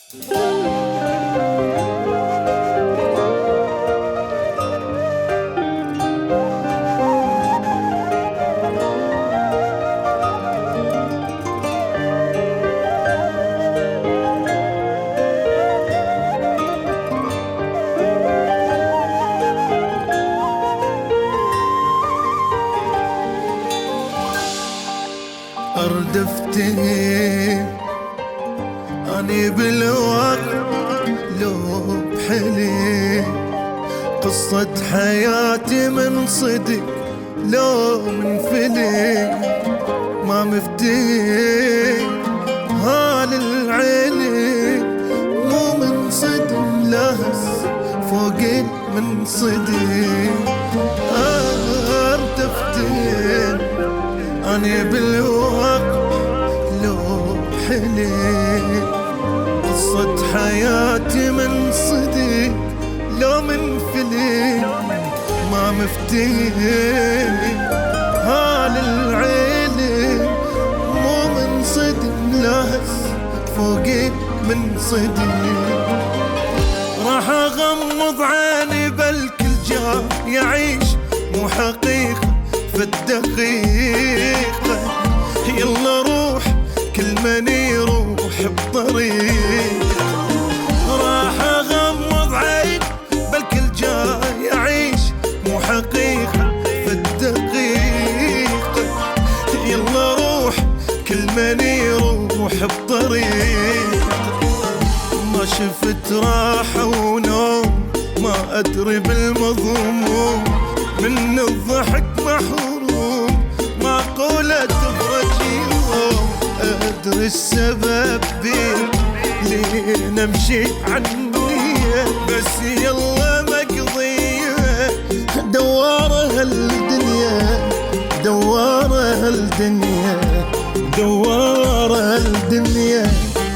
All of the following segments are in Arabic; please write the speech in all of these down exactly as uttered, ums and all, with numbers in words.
أردفتني أني بالوقت لو بحلي قصة حياتي من صدق لو من فلي ما مفتي هال العيلي مو من صدق لهس فوق من صدق أردفتني أني بالوقت لو بحلي قصة حياتي من صدق لو من فلي ما مفتي هال العيلي مو من صدق لهس فوقي من صدق راح أغمض عيني بالكل جا يعيش مو حقيقة في الدقيقة يلا روح كل من يروح بطريق راح أغمض عين بالكل جاي يعيش مو حقيقة في الدقيقة يلا روح كل من يروح بطريق ما شفت راحة ونوم ما أدري بالمضموم من الضحك محروم معقولة تفرج يوم أدري السبب بيه ليه نمشي عنية بس يلا مقضية دوارة هالدنيا دوارة هالدنيا دوارة هالدنيا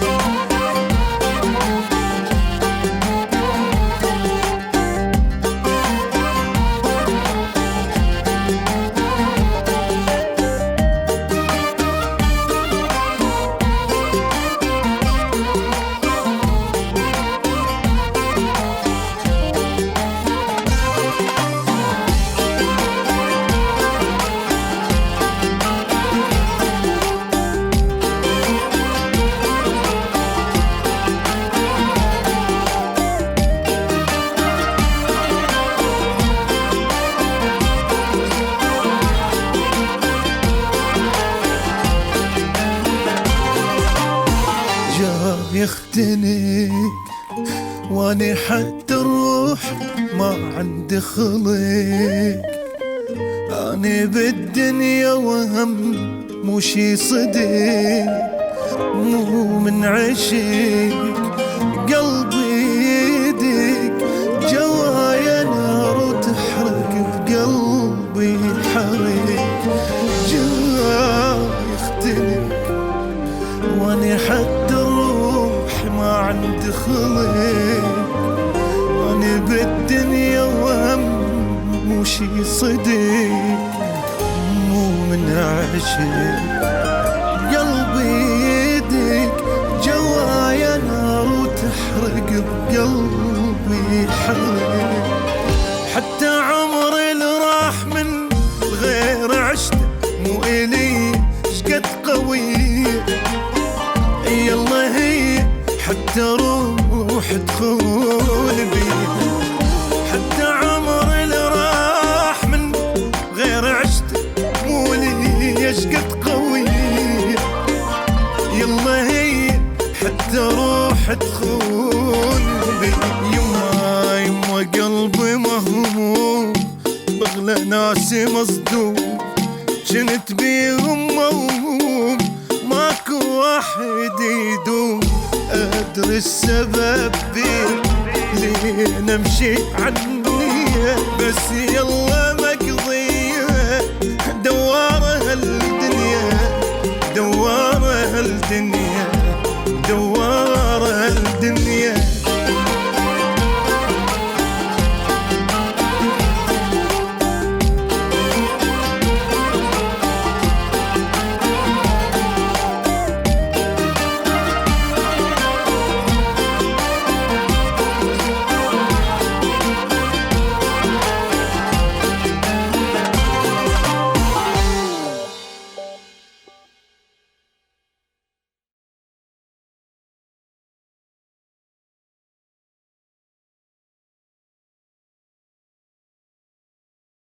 يختنق واني حتى الروح ما عندي خلق اني بالدنيا وهم مو شي صدق مو من عشق قلبي يدق جوايا نار وتحرق بقلبي الحرق جوا يختنق واني حتى الروح ما عندي خلق أنا بالدنيا وهم مو شي صدق مو من عشق قلبي يدق جوايا نار وتحرق بقلبي حرق حتى عمري اللي راح من غير عشته مو إلي شقد قوي يلا هي حتى روح تخون بي حتى عمري اللي راح من غير عشته مو لي يشقد قوي يلا هي حتى روح تخون بي يما يما قلبي مهموم بغلى ناسي مصدوم جنت بيهم موهوم ماكو واحد يدوم أدري السبب بيه ليه نمشي عنية بس يلا